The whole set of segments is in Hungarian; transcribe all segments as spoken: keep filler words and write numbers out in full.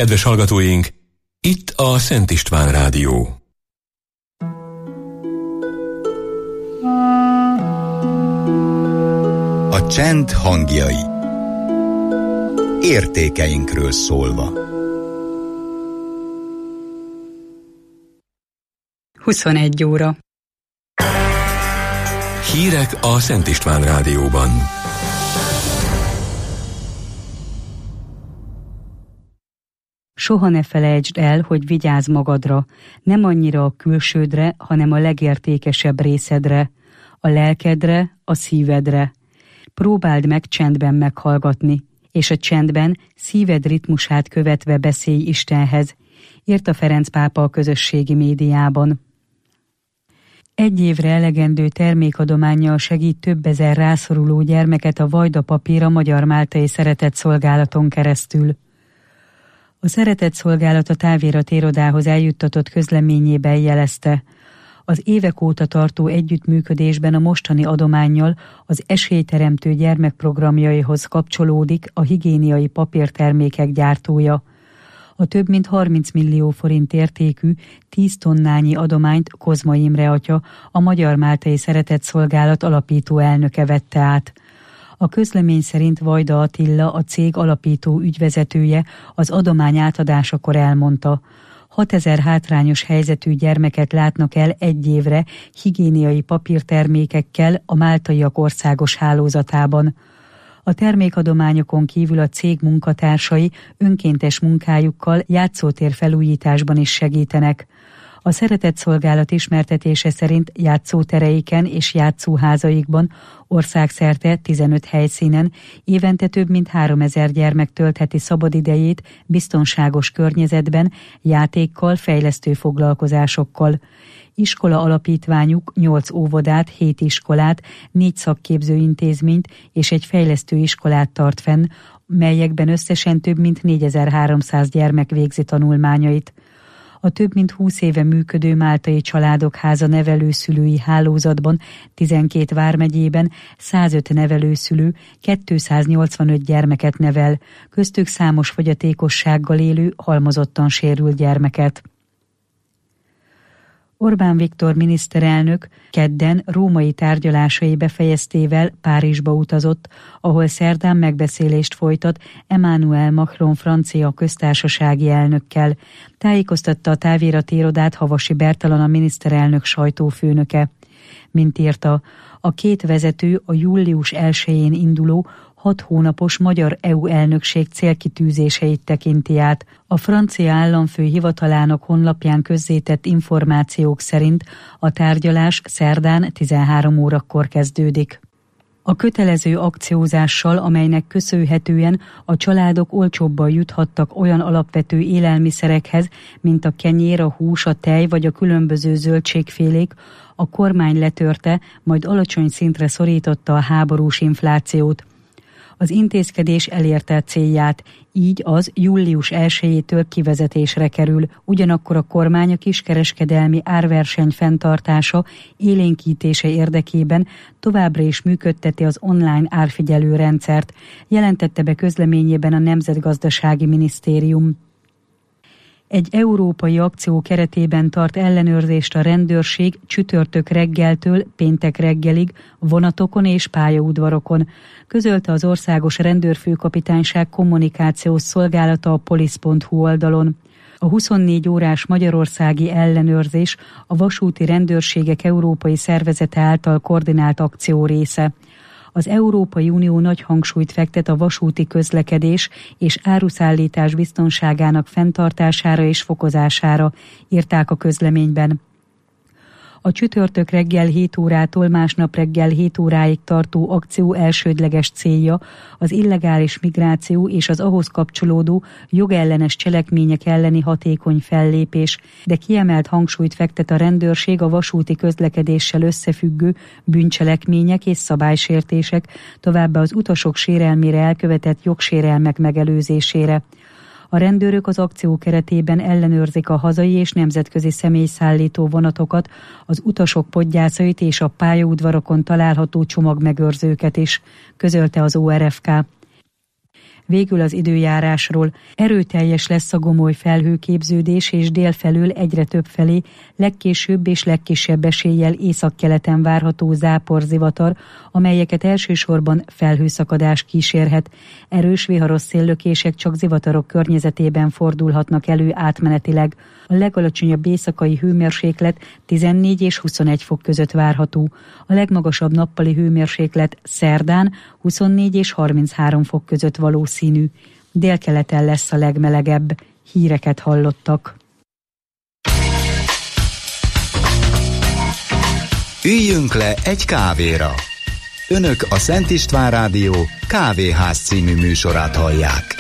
Kedves hallgatóink, itt a Szent István Rádió. A csend hangjai. Értékeinkről szólva. huszonegy óra. Hírek a Szent István Rádióban. Soha ne felejtsd el, hogy vigyázz magadra, nem annyira a külsődre, hanem a legértékesebb részedre, a lelkedre, a szívedre. Próbáld meg csendben meghallgatni, és a csendben szíved ritmusát követve beszélj Istenhez, írta Ferenc pápa a közösségi médiában. Egy évre elegendő termékadománnyal segít több ezer rászoruló gyermeket a Vajda Papír a Magyar-Máltai Szeretetszolgálaton keresztül. A Szeretetszolgálat a Távirat irodához eljuttatott közleményében jelezte, az évek óta tartó együttműködésben a mostani adománnyal az esélyteremtő gyermekprogramjaihoz kapcsolódik a higiéniai papírtermékek gyártója. A több mint harminc millió forint értékű tíz tonnányi adományt Kozma Imre atya, a Magyar-Máltai Szeretetszolgálat alapító elnöke vette át. A közlemény szerint Vajda Attila, a cég alapító ügyvezetője, az adomány átadásakor elmondta, hatezer hátrányos helyzetű gyermeket látnak el egy évre higiéniai papírtermékekkel a máltaiak országos hálózatában. A termékadományokon kívül a cég munkatársai önkéntes munkájukkal játszótér felújításban is segítenek. A Szeretetszolgálat ismertetése szerint játszótereiken és játszóházaikban országszerte tizenöt helyszínen évente több mint háromezer gyermek töltheti szabadidejét biztonságos környezetben, játékkal, fejlesztő foglalkozásokkal. Iskola alapítványuk nyolc óvodát, hét iskolát, négy szakképző intézményt és egy fejlesztő iskolát tart fenn, melyekben összesen több mint négyezer-háromszáz gyermek végzi tanulmányait. A több mint húsz éve működő Máltai Családok Háza nevelőszülői hálózatban tizenkét vármegyében százöt nevelőszülő kétszáznyolcvanöt gyermeket nevel, köztük számos fogyatékossággal élő, halmozottan sérült gyermeket. Orbán Viktor miniszterelnök kedden római tárgyalásai befejeztével Párizsba utazott, ahol szerdán megbeszélést folytat Emmanuel Macron francia köztársasági elnökkel, tájékoztatta a távirati irodát Havasi Bertalan, a miniszterelnök sajtófőnöke. Mint írta, a két vezető a július elsején induló hat hónapos magyar é u elnökség célkitűzéseit tekinti át. A francia államfő hivatalának honlapján közzétett információk szerint a tárgyalás szerdán tizenhárom órakor kezdődik. A kötelező akciózással, amelynek köszönhetően a családok olcsóbban juthattak olyan alapvető élelmiszerekhez, mint a kenyér, a hús, a tej vagy a különböző zöldségfélék, a kormány letörte, majd alacsony szintre szorította a háborús inflációt. Az intézkedés elérte a célját, így az július elsejétől kivezetésre kerül, ugyanakkor a kormány a kiskereskedelmi árverseny fenntartása, élénkítése érdekében továbbra is működteti az online árfigyelő rendszert, jelentette be közleményében a Nemzetgazdasági Minisztérium. Egy európai akció keretében tart ellenőrzést a rendőrség csütörtök reggeltől péntek reggelig vonatokon és pályaudvarokon, közölte az Országos Rendőrfőkapitányság kommunikációs szolgálata a polisz pont hu oldalon. A huszonnégy órás magyarországi ellenőrzés a vasúti rendőrségek európai szervezete által koordinált akció része. Az Európai Unió nagy hangsúlyt fektet a vasúti közlekedés és áruszállítás biztonságának fenntartására és fokozására, írták a közleményben. A csütörtök reggel hét órától másnap reggel hét óráig tartó akció elsődleges célja az illegális migráció és az ahhoz kapcsolódó jogellenes cselekmények elleni hatékony fellépés, de kiemelt hangsúlyt fektet a rendőrség a vasúti közlekedéssel összefüggő bűncselekmények és szabálysértések, továbbá az utasok sérelmére elkövetett jogsérelmek megelőzésére. A rendőrök az akció keretében ellenőrzik a hazai és nemzetközi személyszállító vonatokat, az utasok podgyászait és a pályaudvarokon található csomagmegőrzőket is, közölte az o er ef ká. Végül az időjárásról. Erőteljes lesz a gomoly felhőképződés, és délfelől egyre több felé, legkésőbb és legkisebb eséllyel északkeleten várható záporzivatar, amelyeket elsősorban felhőszakadás kísérhet. Erős viharos széllökések csak zivatarok környezetében fordulhatnak elő átmenetileg. A legalacsonyabb éjszakai hőmérséklet tizennégy és huszonegy fok között várható. A legmagasabb nappali hőmérséklet szerdán huszonnégy és harminchárom fok között valószínű. Délkeleten lesz a legmelegebb. Híreket hallottak. Üljünk le egy kávéra. Önök a Szent István Rádió Kávéház című műsorát hallják.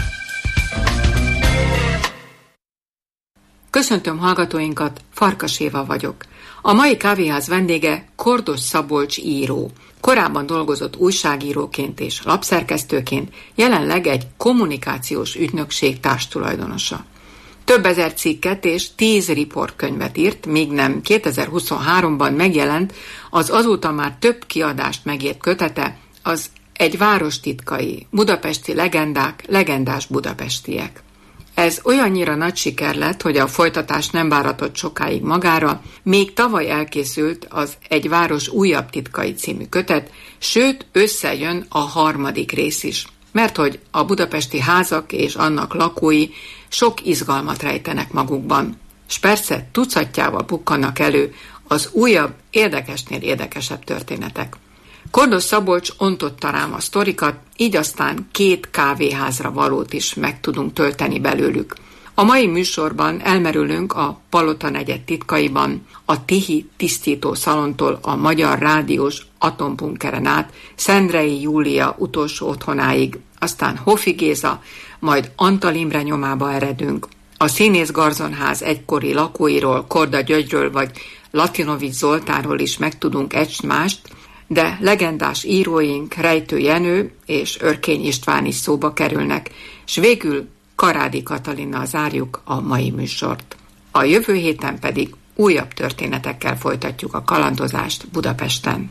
Köszöntöm hallgatóinkat, Farkas Éva vagyok. A mai kávéház vendége Kordos Szabolcs író. Korábban dolgozott újságíróként és lapszerkesztőként, jelenleg egy kommunikációs ügynökség társtulajdonosa. Több ezer cikket és tíz riportkönyvet írt, míg nem kétezer-huszonháromban megjelent az azóta már több kiadást megért kötete, az Egy város titkai, budapesti legendák, legendás budapestiek. Ez olyannyira nagy siker lett, hogy a folytatás nem váratott sokáig magára, még tavaly elkészült az Egy város újabb titkai című kötet, sőt összejön a harmadik rész is, mert hogy a budapesti házak és annak lakói sok izgalmat rejtenek magukban, s persze tucatjával bukkannak elő az újabb, érdekesnél érdekesebb történetek. Kordos Szabolcs ontotta rám a sztorikat, így aztán két kávéházra valót is meg tudunk tölteni belőlük. A mai műsorban elmerülünk a Palota negyed titkaiban, a Tihi tisztító szalontól a Magyar Rádiós atombunkeren át, Szendrei Júlia utolsó otthonáig, aztán Hofi Géza, majd Antal Imre nyomába eredünk. A Színész Garzonház egykori lakóiról, Korda Györgyről vagy Latinovics Zoltánról is megtudunk egy-mást, de legendás íróink Rejtő Jenő és Örkény István is szóba kerülnek, s végül Karádi Katalinnal zárjuk a mai műsort. A jövő héten pedig újabb történetekkel folytatjuk a kalandozást Budapesten.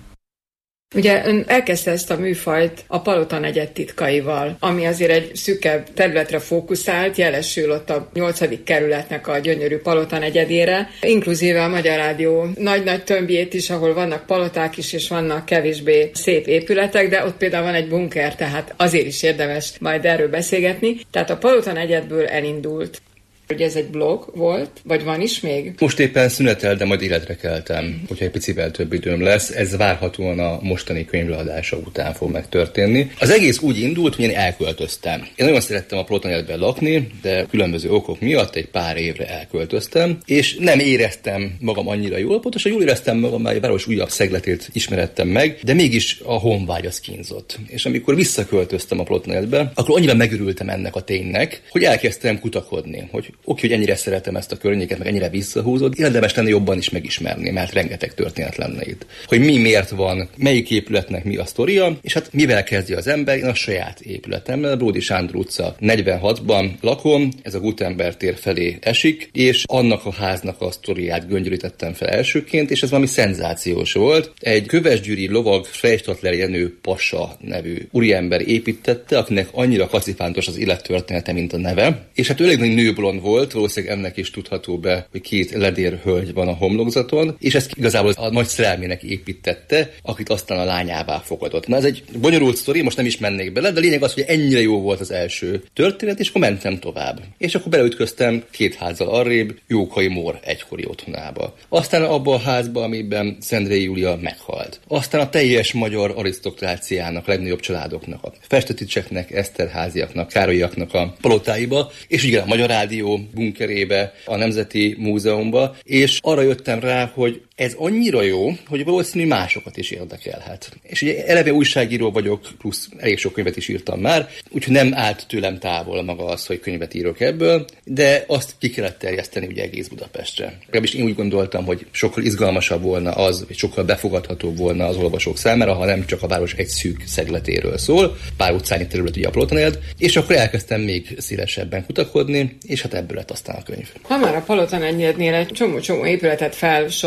Ugye ön elkezdte ezt a műfajt a Palota negyed titkaival, ami azért egy szűkebb területre fókuszált, jelesül ott a nyolcadik kerületnek a gyönyörű Palota negyedére, inkluzíve a Magyar Rádió nagy-nagy tömbjét is, ahol vannak paloták is, és vannak kevésbé szép épületek, de ott például van egy bunker, tehát azért is érdemes majd erről beszélgetni. Tehát a Palota negyedből elindult. Ugye ez egy blog volt, vagy van is még? Most éppen szünetel, de majd életre keltem, hogyha egy picivel több időm lesz. Ez várhatóan a mostani könyvleadása után fog megtörténni. Az egész úgy indult, hogy én elköltöztem. Én nagyon szerettem a Palota negyedben lakni, de különböző okok miatt egy pár évre elköltöztem, és nem éreztem magam annyira jól, pontosan jól éreztem magam, mert a város újabb szegletét ismerettem meg, de mégis a honvágy az kínzott. És amikor visszaköltöztem a Palota negyedbe, akkor annyira megörültem ennek a ténynek, hogy elkezdtem kutakodni, hogy oké, hogy ennyire szeretem ezt a környéket, meg ennyire visszahúzód, érdemes lenne jobban is megismerni, mert rengeteg történet lenne itt. Hogy mi miért van, melyik épületnek mi a sztoria, és hát mivel kezdi az ember, én a saját épületemmel, Bródi Sándor utca negyvenhatban lakom, ez a Gutenberg tér felé esik, és annak a háznak a sztoriát göngyölítettem fel elsőként, és ez valami szenzációs volt. Egy kövesgyűri lovag Freystattler Jenő Passa nevű úriember építette, akinek annyira kacifántos az élettörténete, mint a neve, és hát elég nagy nőblond volt, valószínűleg ennek is tudható be, hogy két ledérhölgy van a homlokzaton, és ezt igazából a nagy szerelmének építette, akit aztán a lányává fogadott. Na ez egy bonyolult sztori, most nem is mennék bele, de lényeg az, hogy ennyire jó volt az első történet, és akkor mentem tovább. És akkor beleütköztem két házzal arrébb Jókai Mór egykori otthonába. Aztán abba a házba, amiben Szendrei Júlia meghalt. Aztán a teljes magyar arisztokráciának, legnagyobb családoknak, a Festeticsek, Eszterháziaknak, Károlyiaknak a palotáiba, és ugye a Magyar Rádió bunkerébe, a Nemzeti Múzeumba, és arra jöttem rá, hogy ez annyira jó, hogy valószínű másokat is érdekelhet. És ugye eleve újságíró vagyok, plusz elég sok könyvet is írtam már, úgyhogy nem állt tőlem távol maga az, hogy könyvet írok ebből, de azt ki kellett terjeszteni ugye egész Budapestre. Legalábbis én úgy gondoltam, hogy sokkal izgalmasabb volna az, vagy sokkal befogadhatóbb volna az olvasók számára, ha nem csak a város egy szűk szegletéről szól, pár utcányi terület ugye a Palota negyed, és akkor elkezdtem még szélesebben kutakodni, és hát ebből lett aztán a könyv. Ha már a Palota negyednél egy csomó-csomó épületet felsorolt,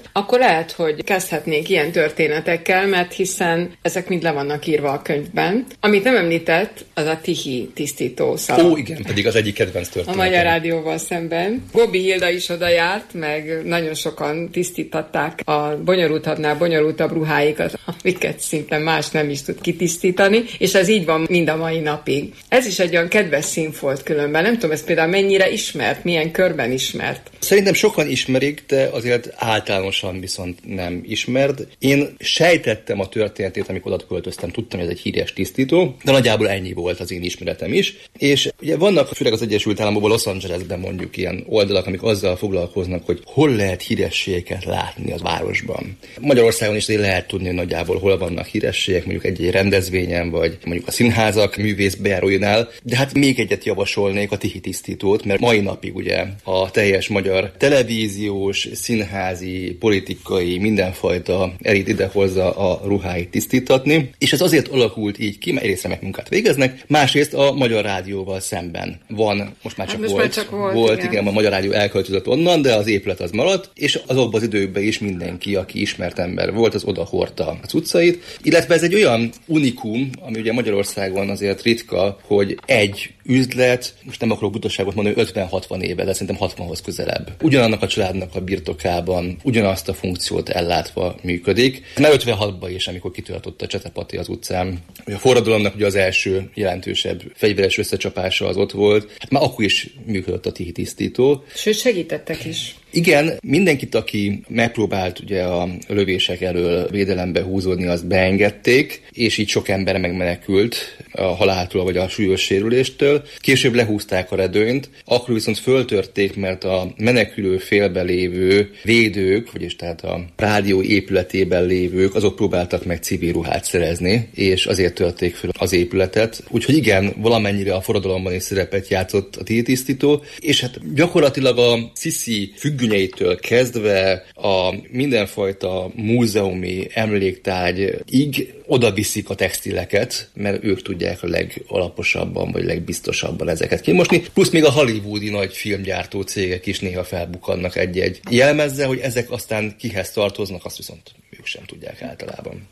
akkor lehet, hogy kezdhetnénk ilyen történetekkel, mert hiszen ezek mind le vannak írva a könyvben. Amit nem említett, az a Tichy tisztító szalon. Ó, igen, pedig az egyik kedvenc történet. A Magyar Rádióval szemben. Gobbi Hilda is oda járt, meg nagyon sokan tisztítatták a bonyolultabbnál bonyolultabb ruháikat, amiket szinte más nem is tud kitisztítani, és ez így van mind a mai napig. Ez is egy olyan kedves színfolt különben. Nem tudom, ez például mennyire ismert, milyen körben ismert. Szerintem sokan ismerik, de azért általánosan viszont nem ismert. Én sejtettem a történetét, amikor oda költöztem, tudtam, hogy ez egy híres tisztító, de nagyjából ennyi volt az én ismeretem is. És ugye vannak, főleg az Egyesült Államokban, Los Angelesben mondjuk ilyen oldalak, amik azzal foglalkoznak, hogy hol lehet hírességeket látni az városban. Magyarországon is lehet tudni, hogy nagyjából hol vannak hírességek, mondjuk egy-egy rendezvényen, vagy mondjuk a színházak művészbejáróinál, de hát még egyet javasolnék, a Tichy tisztítót, mert mai napig ugye a teljes magyar televíziós, színházi, politikai, mindenfajta elit idehozza a ruháit tisztítatni, és ez azért alakult így ki, mert egyrészt remek munkát végeznek, másrészt a Magyar Rádióval szemben van, most már csak, hát most volt, már csak volt, volt igen. igen, a Magyar Rádió elköltözött onnan, de az épület az maradt, és azokban az időkben is mindenki, aki ismert ember volt, az oda hordta az utcait, illetve ez egy olyan unikum, ami ugye Magyarországon azért ritka, hogy egy üzlet, most nem akarok butaságot mondani, ötven-hatvan éve, de szerintem hatvanhoz közelebb. Ugyanannak a családnak a birtokában, ugyanazt a funkciót ellátva működik. Már ötvenhatban is, amikor kitöltött a Csetepati az utcán, hogy a forradalomnak ugye az első jelentősebb fegyveres összecsapása az ott volt, hát már akkor is működött a Tichy tisztító. Sőt, segítettek is. Igen, mindenkit, aki megpróbált ugye a lövések elől védelembe húzódni, azt beengedték, és így sok ember megmenekült a haláltól vagy a súlyos sérüléstől. Később lehúzták a redőnyt, akkor viszont föltörték, mert a menekülő félben lévő védők, vagyis tehát a rádió épületében lévők, azok próbáltak meg civil ruhát szerezni, és azért törték föl az épületet. Úgyhogy igen, valamennyire a forradalomban is szerepet játszott a Tichy tisztító, és hát gyakorlatilag a Sziszi függönyeitől kezdve a mindenfajta múzeumi emléktárgyig oda viszik a textileket, mert ők tudják a legalaposabban vagy legbiztosabban ezeket kimosni. Plusz még a hollywoodi nagy filmgyártó cégek is néha felbukkannak egy-egy jelmezzel, hogy ezek aztán kihez tartoznak, azt viszont ők sem tudják általában.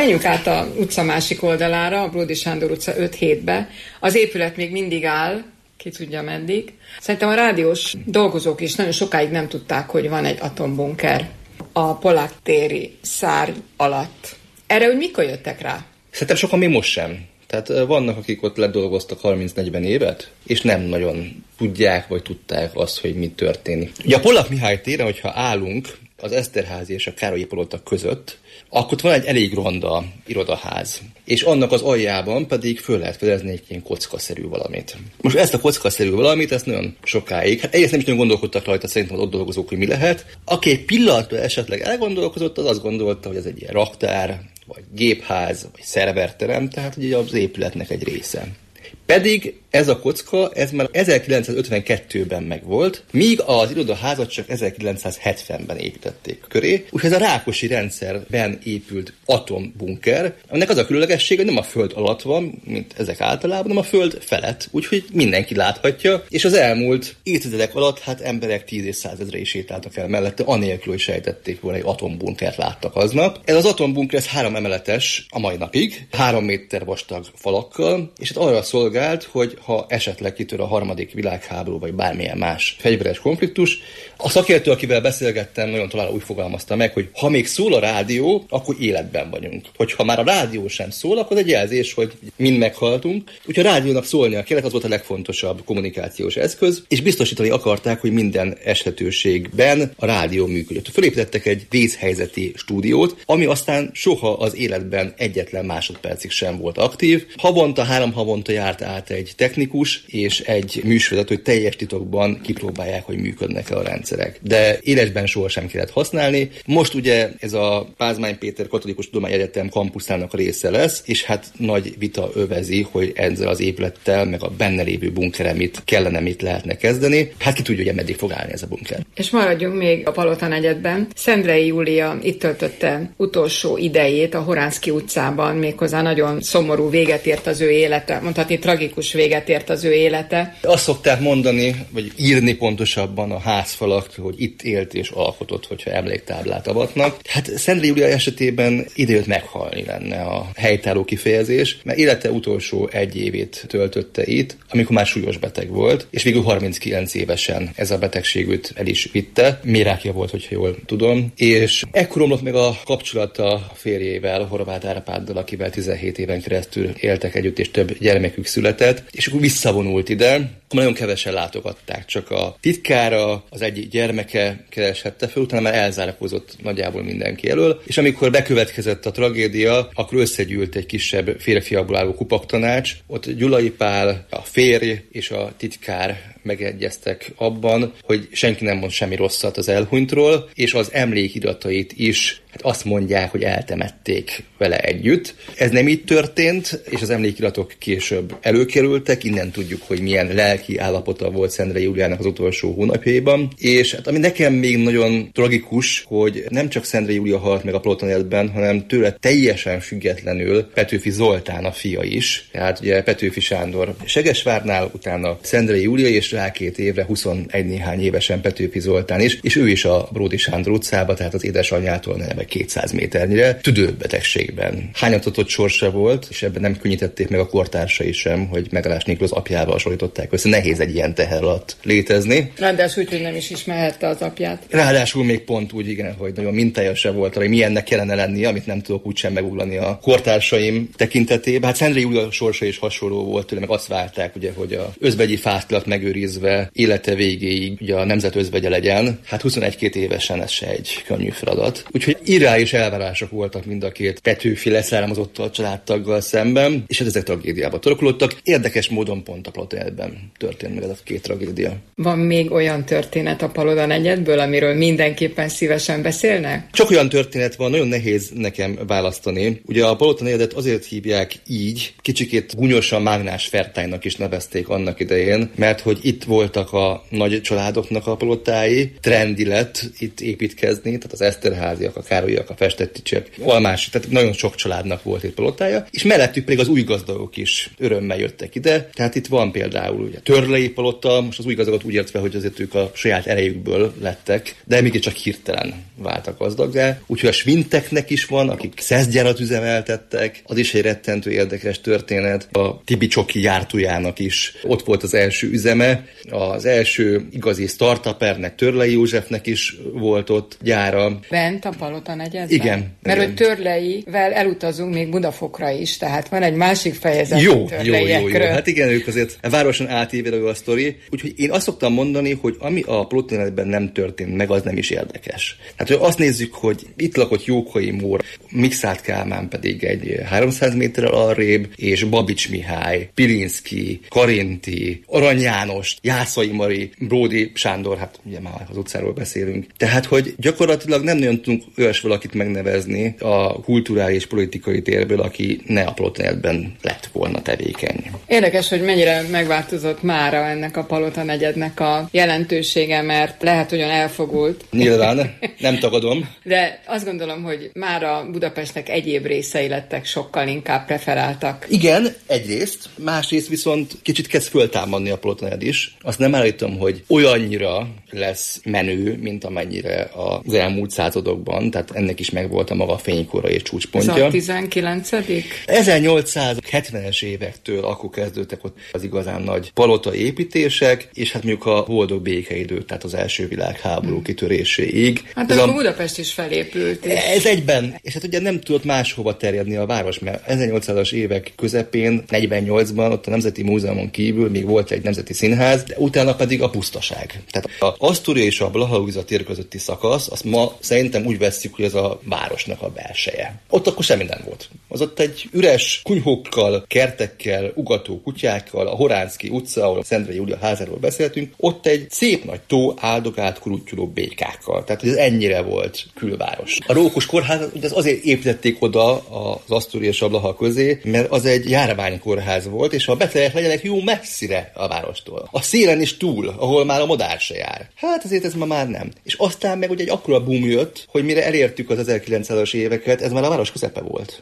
Menjünk át a utca másik oldalára, a Bródy Sándor utca öt hétbe. Az épület még mindig áll, ki tudja meddig. Szerintem a rádiós dolgozók is nagyon sokáig nem tudták, hogy van egy atombunker a Polák téri szárny alatt. Erre úgy mikor jöttek rá? Szerintem sokan még most sem. Tehát vannak, akik ott ledolgoztak harminc-negyven évet, és nem nagyon tudják, vagy tudták azt, hogy mi történik. Ugye a Polák Mihály téren, hogyha állunk az Eszterházy és a Károlyi palota között, akkor van egy elég ronda irodaház. És annak az aljában pedig föl lehet fedezni egy ilyen kockaszerű valamit. Most ezt a kockaszerű valamit, ezt nagyon sokáig, hát egyrészt nem is nagyon gondolkodtak rajta szerintem az ott dolgozók, hogy mi lehet. Aki egy pillanatra esetleg elgondolkozott, az azt gondolta, hogy ez egy ilyen raktár, vagy gépház, vagy szerverterem, tehát ugye az épületnek egy része. Pedig ez a kocka, ez már ezerkilencszázötvenkettőben megvolt, míg az irodaházat csak ezerkilencszázhetvenben építették köré. Úgyhogy ez a Rákosi rendszerben épült atombunker, aminek az a különlegesség, hogy nem a föld alatt van, mint ezek általában, hanem a föld felett. Úgyhogy mindenki láthatja, és az elmúlt évtizedek alatt hát emberek tíz és százezre is sétáltak el mellette, anélkül, hogy sejtették volna, egy atombunkert láttak aznap. Ez az atombunker, ez három emeletes a mai napig, három méter vastag falakkal, és hát arra szolgált, hogy ha esetleg kitör a harmadik világháború, vagy bármilyen más fegyveres konfliktus. A szakértő, akivel beszélgettem, nagyon talán úgy fogalmazta meg, hogy ha még szól a rádió, akkor életben vagyunk. Hogyha már a rádió sem szól, akkor egy jelzés, hogy mind meghaltunk. Úgyhogy a rádiónak szólnia kellett, az volt a legfontosabb kommunikációs eszköz, és biztosítani akarták, hogy minden esetőségben a rádió működött. Fölépítettek egy vészhelyzeti stúdiót, ami aztán soha az életben egyetlen másodpercig sem volt aktív. Havonta, három havonta járt át egy technikus és egy műsorvezető, hogy teljes titokban kipróbálják, hogy működnek-e a rendszerek. De életben sohasem kellett használni. Most ugye ez a Pázmány Péter Katolikus Tudományegyetem kampuszának a része lesz, és hát nagy vita övezi, hogy ezzel az épülettel, meg a benne lévő bunkerrel mit kellene, mit lehetne kezdeni. Hát ki tudja, hogy meddig fog állni ez a bunker. És maradjunk még a Palota negyedben. Szendrei Júlia itt töltötte utolsó idejét a Horánszky utcában, méghozzá nagyon szomorú véget ért az ő élete, mondhatni tragikus véget ért az ő élete. Azt szokták mondani, vagy írni pontosabban a házfalak, hogy itt élt és alkotott, hogyha emléktáblát avatnak. Hát Szendrei Júlia esetében idejött meghalni lenne a helytálló kifejezés, mert élete utolsó egy évét töltötte itt, amikor már súlyos beteg volt, és végül harminckilenc évesen ez a betegség őt el is vitte. Mérákja volt, hogyha jól tudom, és ekkor omlott meg a kapcsolata férjével, Horváth Árpáddal, akivel tizenhét éven keresztül éltek együtt, és több gyermekük született, és akkor visszavonult ide. Nagyon kevesen látogatták, csak a titkára, az egyik gyermeke kereshette fel, utána már elzárkózott nagyjából mindenki elől, és amikor bekövetkezett a tragédia, akkor összegyűlt egy kisebb férfiakból álló kupaktanács, ott Gyulai Pál, a férj és a titkár megegyeztek abban, hogy senki nem mond semmi rosszat az elhunytról, és az emlékiratait is hát azt mondják, hogy eltemették vele együtt. Ez nem így történt, és az emlékiratok később előkerültek, innen tudjuk, hogy milyen lelki állapota volt Szendrei Júliának az utolsó hónapjaiban, és hát ami nekem még nagyon tragikus, hogy nem csak Szendrei Júlia halt meg a Palota negyedben, hanem tőle teljesen függetlenül Petőfi Zoltán a fia is, tehát ugye Petőfi Sándor Segesvárnál, utána Szendrei Júlia, és rá két évre, huszonegy néhány évesen Petőfi Zoltán is, és ő is a Bródy Sándor utcába, tehát az édesanyjától neve kétszáz méternyire, tüdőbetegségben. Hányatatott sorsa volt, és ebben nem könnyítették meg a kortársai sem, hogy Megalás nélkül az apjával hasonlították össze. Nehéz egy ilyen teher alatt létezni. Ráadásul úgy, hogy nem is ismerhette az apját. Ráadásul még pont úgy, igen, hogy nagyon mintája se volt arra, hogy milyennek kellene lennie, amit nem tudok úgysem meguglani a kortársaim tekintetében. Hát Szendrei Júlia sorsa is hasonló volt tőle, meg azt várták, ugye, hogy a özvegyi fásztilat megőrizve élete végéig ugye a nemzet özvegye legyen. Hát huszonegy-két évesen ez se egy könnyű feladat. Úgyhogy irá és elvárások voltak mind a két Petőfi leszármazottal, családtaggal szemben, és ezek tragédiába torkolódtak. Érdekes módon pont a Palota negyedben történt meg ez a két tragédia. Van még olyan történet a Palota negyedből, amiről mindenképpen szívesen beszélnek? Csak olyan történet van, nagyon nehéz nekem választani. Ugye a Palota negyedet azért hívják így, kicsikét gúnyosan Mágnás Fertánynak is nevezték annak idején, mert hogy itt voltak a nagy családoknak a palotái, trendi lett itt építkezni, tehát az Eszterházyak, a Károlyak, a Festetticsek, Almási, tehát nagyon sok családnak volt itt palotája, és mellettük pedig az új gazdagok is örömmel jöttek ide, tehát itt van például ugye Törlei palota, most az új gazdagot úgy értve, hogy azért ők a saját erejükből lettek, de mégis csak hirtelen váltak gazdaggá. Úgyhogy a Svinteknek is van, akik szeszgyárat üzemeltettek, az is egy rettentő érdekes történet. A Tibi Csoki gyártójának is ott volt az első üzeme, az első igazi startupernek, Törlei Józsefnek is volt ott gyára. Bent a Palota negyedben? Igen. Mert igen. hogy Törleivel elutazunk még Budafokra is, tehát van egy másik fejezet jó, jó, jó, jó. Hát igen, ők azért a városon átívelő a sztori. Úgyhogy én azt szoktam mondani, hogy ami a Palota nem történt meg, az nem is érdekes. Hát, hogy azt nézzük, hogy itt lakott Jókai Mór, Mikszáth Kálmán pedig egy háromszáz méterrel arrébb, és Babics Mihály, Pilinszky, Karinti, Arany János, Jászai Mari, Bródi Sándor, hát ugye már az utcáról beszélünk. Tehát, hogy gyakorlatilag nem nagyon tudunk olyas valakit megnevezni a kulturális politikai térből, aki ne a Palotanegyedben lett volna tevékeny. Érdekes, hogy mennyire megváltozott mára ennek a Palota negyednek a jelentősége, mert lehet, hogy olyan elfogult. Nyilván, nem tagadom. De azt gondolom, hogy mára Budapestnek egyéb részei lettek sokkal inkább preferáltak. Igen, egyrészt, másrészt viszont kicsit kezd föltámadni a Palotanegyed is. Azt nem állítom, hogy olyannyira lesz menő, mint amennyire az elmúlt századokban, tehát ennek is megvolt a maga fénykora és csúcspontja. Ez a tizenkilencedik ezernyolcszázhetvenes évektől akkor kezdődtek ott az igazán nagy palota építések, és hát mondjuk a boldog békeidő, tehát az első világháború kitöréséig. Hát ez akkor a... Budapest is felépült. És... Ez egyben, és hát ugye nem tudott máshova terjedni a város, mert ezernyolcszázas évek közepén, negyvennyolcban ott a Nemzeti Múzeumon kívül még volt egy nemzeti színház, de utána pedig a pusztaság. Tehát az Asztória és a Blaha-Lujza tér közötti szakasz, azt ma szerintem úgy vesszük, hogy ez a városnak a belseje. Ott akkor semmi nem volt. Az ott egy üres kunyhókkal, kertekkel, ugató kutyákkal, a Horánszky utca, ahol a Szendrei Júlia házáról beszéltünk, ott egy szép nagy tó áldogált kuruttyuló békákkal. Tehát ez ennyire volt külváros. A Rókus kórház az azért építették oda az Asztória és a Blaha közé, mert az egy járványkórház volt, és a betegek legyenek jó messzire a várostól. A szélen is túl, ahol már a madár se jár. Hát azért ez ma már nem. És aztán meg ugye egy akkora boom jött, hogy mire elértük az ezerkilencszázas éveket, ez már a város közepe volt.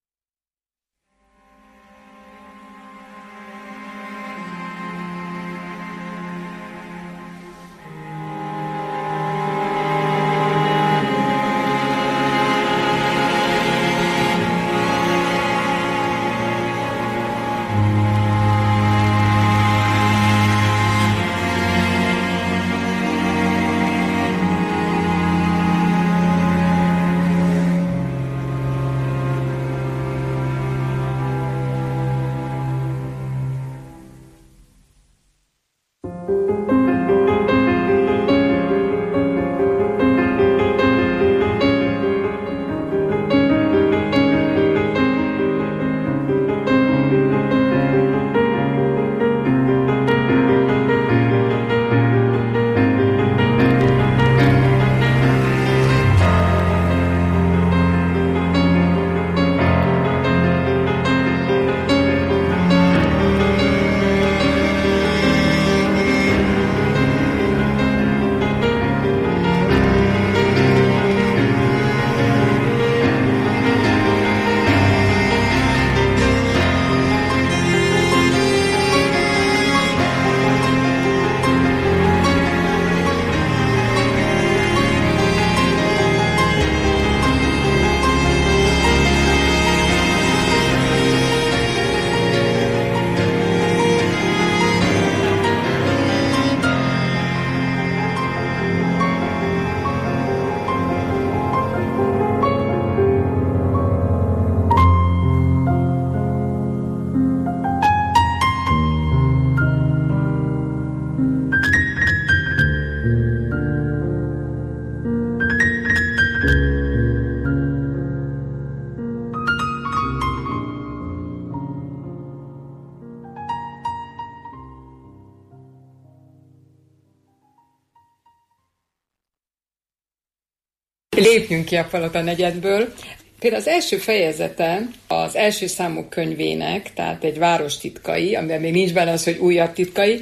Lépjünk ki a Palota negyedből. Például az első fejezete az első számú könyvének, tehát egy város titkai, amiben még nincs benne az, hogy újabb titkai,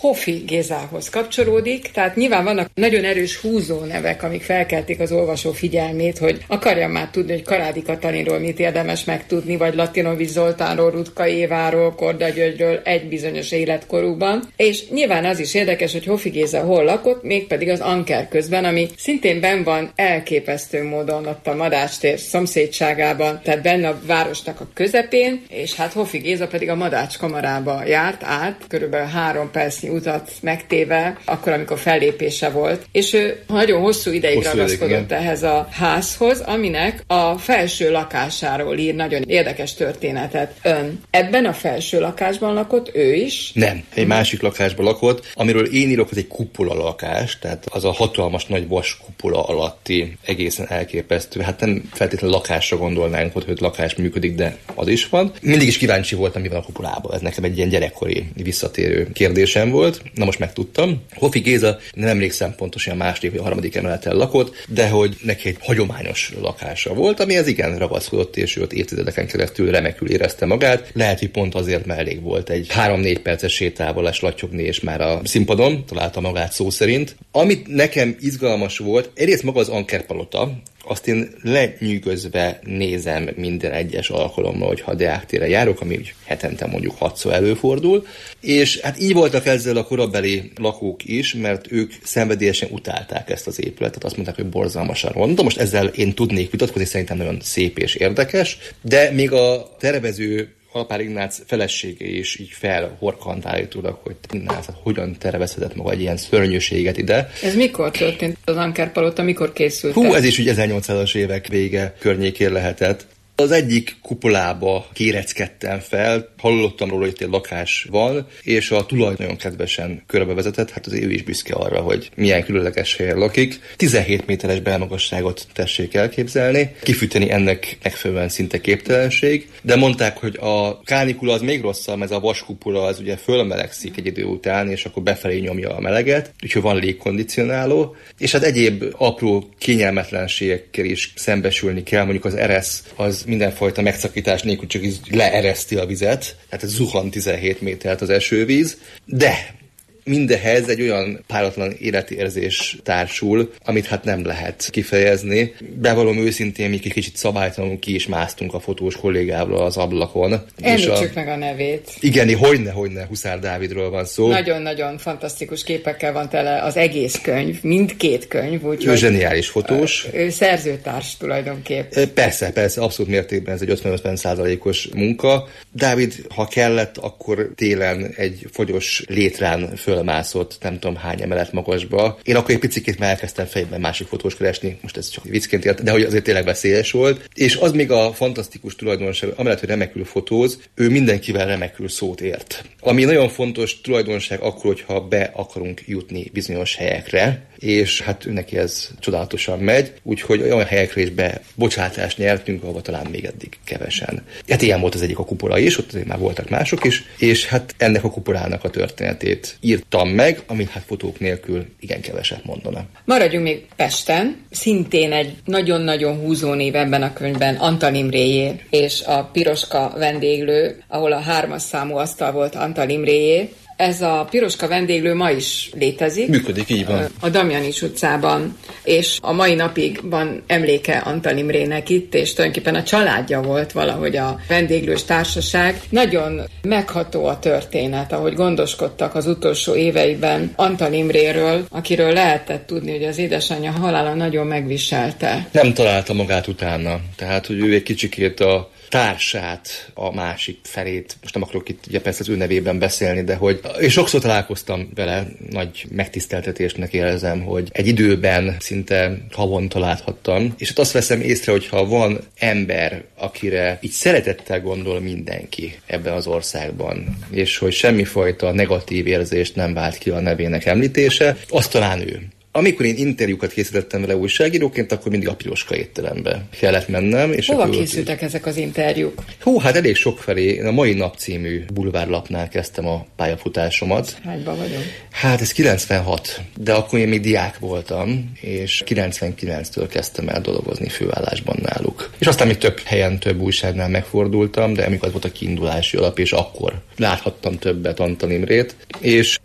Hofi Gézához kapcsolódik, tehát nyilván vannak nagyon erős húzó nevek, amik felkeltik az olvasó figyelmét, hogy akarjam már tudni, hogy Karádi Katalinról mit érdemes megtudni, vagy Latinovics Zoltánról, Rutka Éváról, Korda Györgyről egy bizonyos életkorúban. És nyilván az is érdekes, hogy Hofi Géza hol lakott, mégpedig az Anker közben, ami szintén benn van elképesztő módon ott a Madácstér szomszédságában, tehát benne a városnak a közepén, és hát Hofi Géza pedig a Madács kamarába járt át, körülbelül három percnyi utat megtéve, akkor, amikor fellépése volt, és ő nagyon hosszú ideig hosszú ragaszkodott ideig, ehhez a házhoz, aminek a felső lakásáról ír nagyon érdekes történetet ön. Ebben a felső lakásban lakott ő is? Nem, egy másik lakásban lakott, amiről én írok, az egy kupola lakás, tehát az a hatalmas nagy vas kupola alatti egészen elképesztő. Hát nem feltétlenül lakásra gondolnánk, hogy lakás működik, de az is van. Mindig is kíváncsi voltam, mi van a kupolában. Ez nekem egy ilyen gyerekkori visszatérő kérdésem volt. Na most megtudtam. Hofi Géza, nem emlékszem pontosan a második vagy a harmadik emeleten lakott, de hogy neki egy hagyományos lakása volt, amihez igen ragaszkodott, és ő ott évtizedeken keresztül remekül érezte magát. Lehet, hogy pont azért, mert elég volt egy három-négy perces sétával lattyogni, és már a színpadon találta magát szó szerint. Amit nekem izgalmas volt, egyrészt maga az Anker palota, azt én lenyűgözve nézem minden egyes alkalommal, hogyha a Deák térre járok, ami úgy hetente mondjuk hatszor előfordul, és hát így voltak ezzel a korabeli lakók is, mert ők szenvedélyesen utálták ezt az épületet, azt mondták, hogy borzalmasan ronda. Most ezzel én tudnék vitatkozni, szerintem nagyon szép és érdekes, de még a tervező Alpár Ignác felesége is így felhorkant állítólag, hogy Ignác hogyan tervezhetett maga egy ilyen szörnyűséget ide. Ez mikor történt az Anker palota, mikor készült? Hú, ez is úgy ezernyolcszázas évek vége környékén lehetett. Az egyik kupolába kéreckedtem fel, hallottam róla, hogy itt egy lakás van, és a tulaj nagyon kedvesen körbevezetett, hát az ő is büszke arra, hogy milyen különleges helyen lakik. tizenhét méteres belmagasságot tessék elképzelni, kifűteni ennek megfelelően szinte képtelenség, de mondták, hogy a kánikula az még rosszabb, ez a vaskupola az ugye fölmelegszik egy idő után, és akkor befelé nyomja a meleget, úgyhogy van légkondicionáló, és hát egyéb apró kényelmetlenségekkel is szembesülni kell, mondjuk az eresz az mindenfajta megszakítás nélkül csak leereszti a vizet, tehát zuhan tizenhét métert az esővíz, de mindehez egy olyan páratlan életérzés társul, amit hát nem lehet kifejezni. Bevallom őszintén, mi kicsit szabálytalanul ki is másztunk a fotós kollégával az ablakon. Említsük a... meg a nevét. Igen, hogyne, hogyne, Huszár Dávidról van szó. Nagyon-nagyon fantasztikus képekkel van tele az egész könyv, mindkét könyv. Úgy, ő zseniális fotós. Ő szerzőtárs tulajdonképp. Persze, persze, abszolút mértékben ez egy ötven-ötven százalékos munka. Dávid, ha kellett, akkor télen egy fagyos létrán föl fölmászott nem tudom hány emelet magasba. Én akkor egy picit már elkezdtem fejben másik fotós keresni, most ez csak viccként ért, de hogy azért tényleg veszélyes volt. És az még a fantasztikus tulajdonság, amellett, hogy remekül fotóz, ő mindenkivel remekül szót ért. Ami nagyon fontos tulajdonság akkor, hogyha be akarunk jutni bizonyos helyekre, és hát neki ez csodálatosan megy, úgyhogy olyan helyekre is be bocsátást nyertünk, ahova talán még eddig kevesen. Hát ilyen volt az egyik a kupola is, ott azért már voltak mások is, és hát ennek a kupolának a történetét írtam meg, amit hát fotók nélkül igen keveset mondana. Maradjunk még Pesten, szintén egy nagyon-nagyon húzó név ebben a könyvben Antal Imréjé, és a Piroska vendéglő, ahol a hármas számú asztal volt Antal Imréjé. Ez a Piroska vendéglő ma is létezik. Működik, így van. A Damjanics utcában, és a mai napig van emléke Antal Imrének itt, és tulajdonképpen a családja volt valahogy a vendéglős társaság. Nagyon megható a történet, ahogy gondoskodtak az utolsó éveiben Antal Imréről, akiről lehetett tudni, hogy az édesanyja halála nagyon megviselte. Nem találta magát utána, tehát hogy ő egy kicsikét a társát, a másik felét, most nem akarok itt ugye persze az ő nevében beszélni, de hogy én sokszor találkoztam vele, nagy megtiszteltetésnek érzem, hogy egy időben szinte havonta láthattam, és hát azt veszem észre, hogyha van ember, akire így szeretettel gondol mindenki ebben az országban, és hogy semmifajta negatív érzést nem vált ki a nevének említése, az talán ő. Amikor én interjúkat készítettem vele újságíróként, akkor mindig a Piroska étterembe kellett mennem. És hova készültek ott... ezek az interjúk? Hú, hát elég sokfelé. Én a Mai Nap című bulvárlapnál kezdtem a pályafutásomat. Hányban vagyok? Hát ez kilencvenhat, de akkor én még diák voltam, és kilencvenkilenctől kezdtem el dolgozni főállásban náluk. És aztán még több helyen, több újságnál megfordultam, de amikor az volt a kiindulási alap, és akkor láthattam többet Antal Imrét, és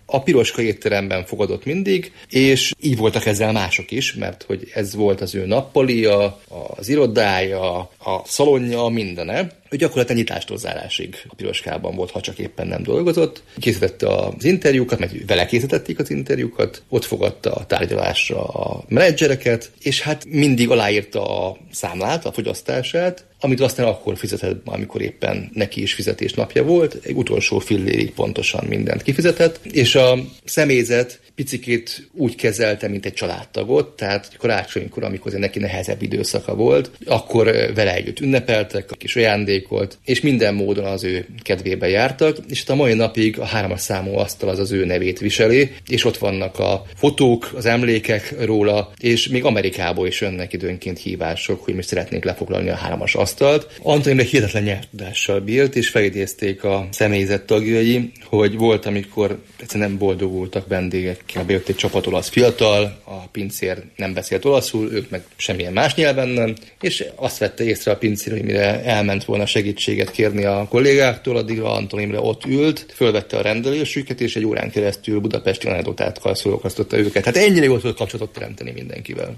a Piroska étteremben fogadott mindig, és így voltak ezzel mások is, mert hogy ez volt az ő nappalia, az irodája, a szalonja, mindene. Ő gyakorlatilag nyitástól zárásig a Piroskában volt, ha csak éppen nem dolgozott. Készítette az interjúkat, meg vele készítették az interjúkat, ott fogadta a tárgyalásra a menedzsereket, és hát mindig aláírta a számlát, a fogyasztását, amit aztán akkor fizetett, amikor éppen neki is fizetésnapja volt, egy utolsó fillérig pontosan mindent kifizetett, és a személyzet picikét úgy kezelte, mint egy családtagot, tehát karácsonykor, amikor neki nehezebb időszaka volt, akkor vele együtt ünnepeltek, a kis ajándékolt, és minden módon az ő kedvébe jártak, és a mai napig a hármas számú asztal az az ő nevét viseli, és ott vannak a fotók, az emlékek róla, és még Amerikából is jönnek időnként hívások, hogy most szeretnénk lefoglalni a hármas asztalt. Anton Imre hihetetlen nyelvtudással bírt, és felidézték a személyzet tagjai, hogy volt, amikor egyszerűen nem boldogultak vendégek, bejött egy csapat olasz fiatal, a pincér nem beszélt olaszul, ők meg semmilyen más nyelven nem, és azt vette észre a pincér, hogy mire elment volna segítséget kérni a kollégáktól, addigra Anton Imre ott ült, fölvette a rendelésüket, és egy órán keresztül budapesti anekdotákkal szórakoztatta őket. Hát ennyire jól tudott kapcsolatot teremteni mindenkivel.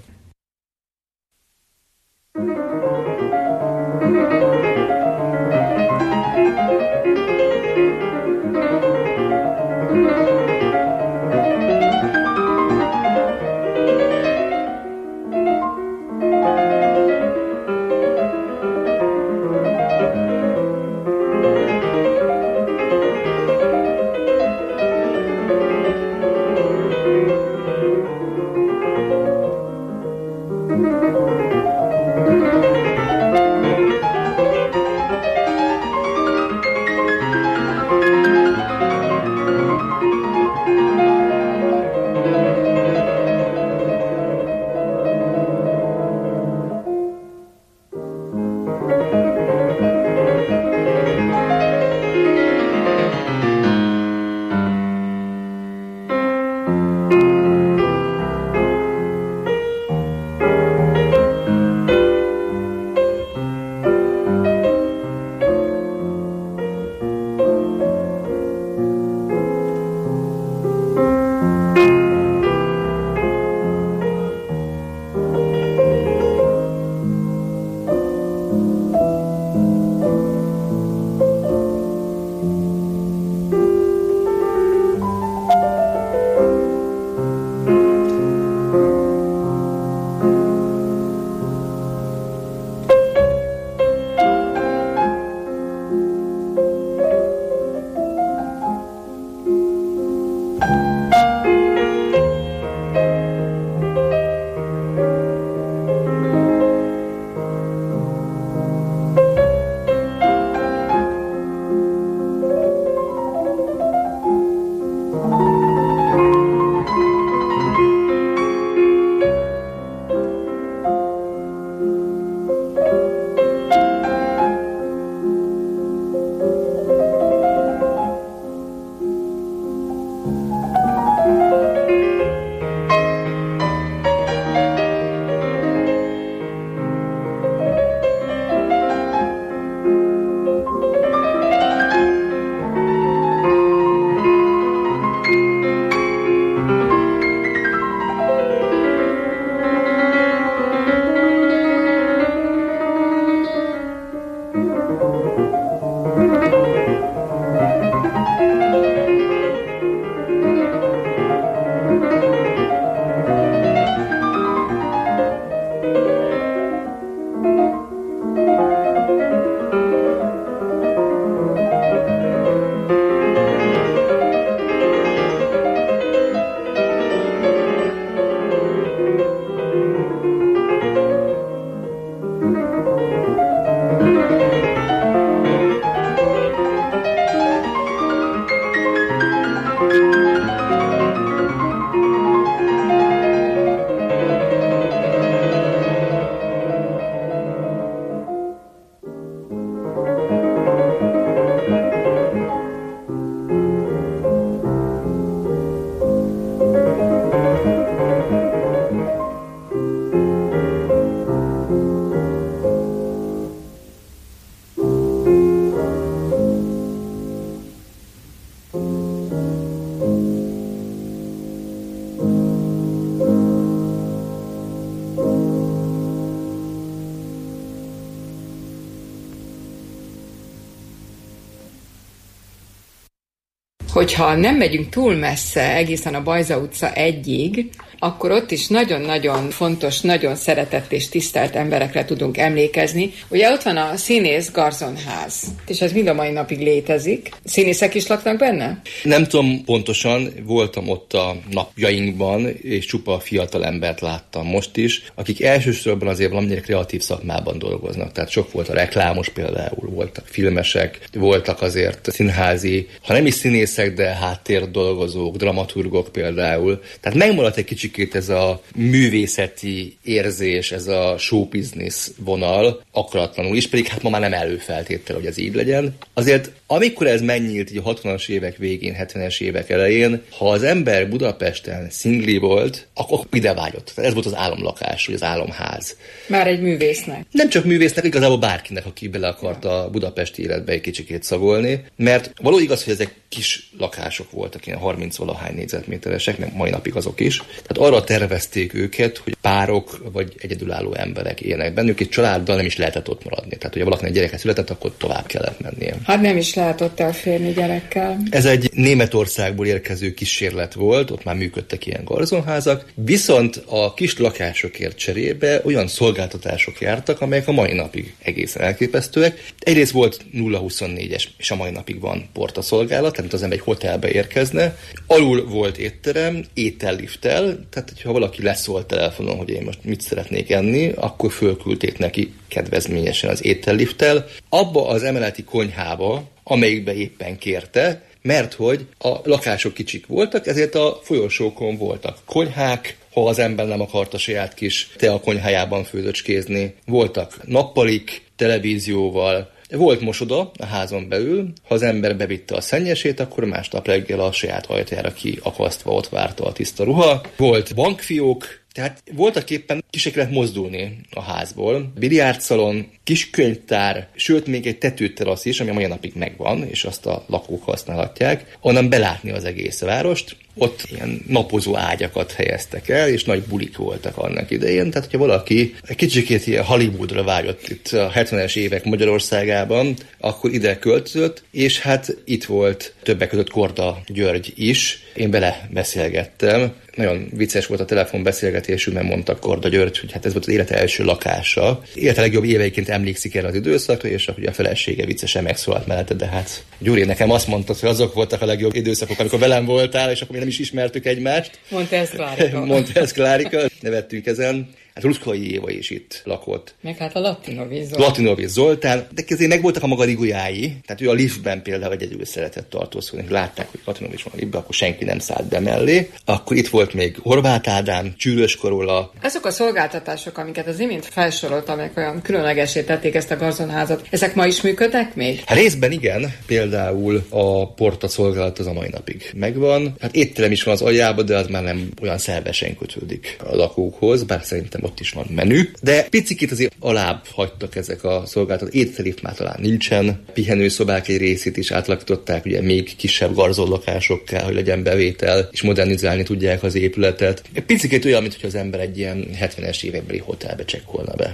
hogyha nem megyünk túl messze, egészen a Bajza utca egyig, akkor ott is nagyon-nagyon fontos, nagyon szeretett és tisztelt emberekre tudunk emlékezni. Ugye ott van a színész garzonház, és ez mind a mai napig létezik. Színészek is laknak benne? Nem tudom pontosan, voltam ott a napjainkban, és csupa fiatal embert láttam most is, akik elsősorban azért valamilyen kreatív szakmában dolgoznak. Tehát sok volt a reklámos például, voltak filmesek, voltak azért színházi, ha nem is színészek, de háttérdolgozók, dramaturgok például. Tehát megmaradt egy kicsit ez a művészeti érzés, ez a show business vonal akaratlanul is, pedig hát ma már nem előfeltétel, hogy ez így legyen. Azért amikor ez megnyílt így a hatvanas évek végén, hetvenes évek elején, ha az ember Budapesten szingli volt, akkor ide vágyott. Ez volt az álomlakás, vagy az álomház. Már egy művésznek. Nem csak művésznek, igazából bárkinek, aki bele akarta a budapesti életbe egy kicsikét szagolni, mert való igaz, hogy ezek kis lakások voltak, ilyen harminc-valahány négyzetméteresek, meg mai napig azok is. Tehát arra tervezték őket, hogy párok vagy egyedülálló emberek élnek bennük, és családdal nem is lehetett ott maradni. Tehát, hogyha valakinek gyereke született, akkor tovább kellett mennie. Hát nem is lehet ott elférni gyerekkel. Ez egy Németországból érkező kísérlet volt, ott már működtek ilyen garzonházak, viszont a kis lakásokért cserébe olyan szolgáltatások jártak, amelyek a mai napig egészen elképesztőek. Egyrészt volt nulla huszonnégyes, és a mai napig van portaszolgálat, tehát az ember egy hotelbe érkezne. Alul volt étterem, ételliftel, tehát ha valaki leszólt telefonon, hogy én most mit szeretnék enni, akkor fölküldték neki kedvezményesen az ételliftel. Abba az emeleti konyhába, amelyikbe éppen kérte, mert hogy a lakások kicsik voltak, ezért a folyosókon voltak konyhák, ha az ember nem akart a saját kis tea konyhájában főzöcskézni. Voltak nappalik, televízióval, volt mosoda a házon belül, ha az ember bevitte a szennyesét, akkor másnap reggel a saját ajtajára kiakasztva ott várta a tiszta ruha. Volt bankfiók, tehát voltak éppen ki se kellett mozdulni a házból. Biliárdszalon, kis könyvtár, sőt még egy tetőterasz is, ami a mai napig megvan, és azt a lakók használhatják, onnan belátni az egész várost. Ott ilyen napozó ágyakat helyeztek el, és nagy bulik voltak annak idején. Tehát, hogyha valaki egy kicsikét ilyen Hollywoodra vágyott itt a hetvenes évek Magyarországában, akkor ide költözött, és hát itt volt többek között Korda György is. Én bele beszélgettem. Nagyon vicces volt a telefonbeszélgetésünk, mert mondta Korda György, hogy hát ez volt az élete első lakása. Élete legjobb éveiként emlékszik erre az időszakra, és ahogy a felesége viccesen megszólalt mellette, de hát Gyuri, nekem azt mondtad, hogy azok voltak a legjobb időszakok, amikor velem voltál, és akkor mi nem is ismertük egymást. Mondta ezt Klárika. Mondta ezt Klárika. Nevettünk ezen. Hát Ruszkai Éva is itt lakott. Meg hát a Latinovic Zoltán. Latinovic Zoltán, de azért meg voltak a maga rigujái, tehát ő a liftben például egyedül szeretett tartózkodni, látták, hogy Latinovic van a liftben, akkor senki nem szállt be mellé. Akkor itt volt még Horváth Ádám, Csűrös Karola. Azok a szolgáltatások, amiket az imént felsoroltam, amelyek olyan különlegesé tették ezt a garzonházat, ezek ma is működnek még? Hát részben igen, például a porta szolgálat az a mai napig megvan. Hát étterem is van az aljában, de az már nem olyan szervesen kötődik a lakókhoz, bár szerintem ott is van menü, de picikét azért alább hagytak ezek a szolgáltatók. Étterlift már talán nincsen, pihenőszobák egy részét is átalakították, ugye még kisebb garzonlakásokká, hogy legyen bevétel, és modernizálni tudják az épületet. Egy picikét olyan, mintha az ember egy ilyen hetvenes évekbeli hotelbe csekkolna be.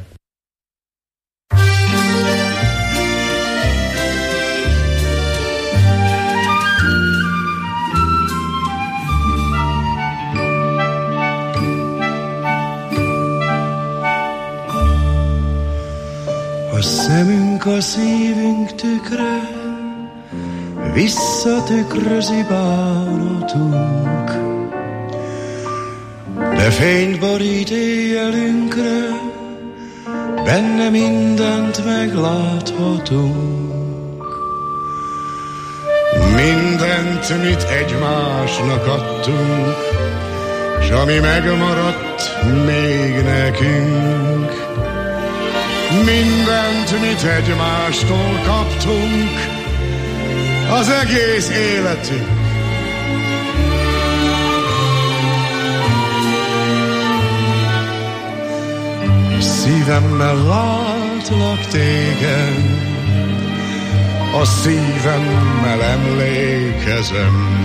A szemünk a szívünk tükre, visszatükrözi bánatunk, de fényt borít éjjelünkre, benne mindent megláthatunk. Mindent, mit egymásnak adtunk, s ami megmaradt még nekünk. Mindent, mit egymástól kaptunk, az egész életünk. Szívemmel látlak téged, a szívemmel emlékezem.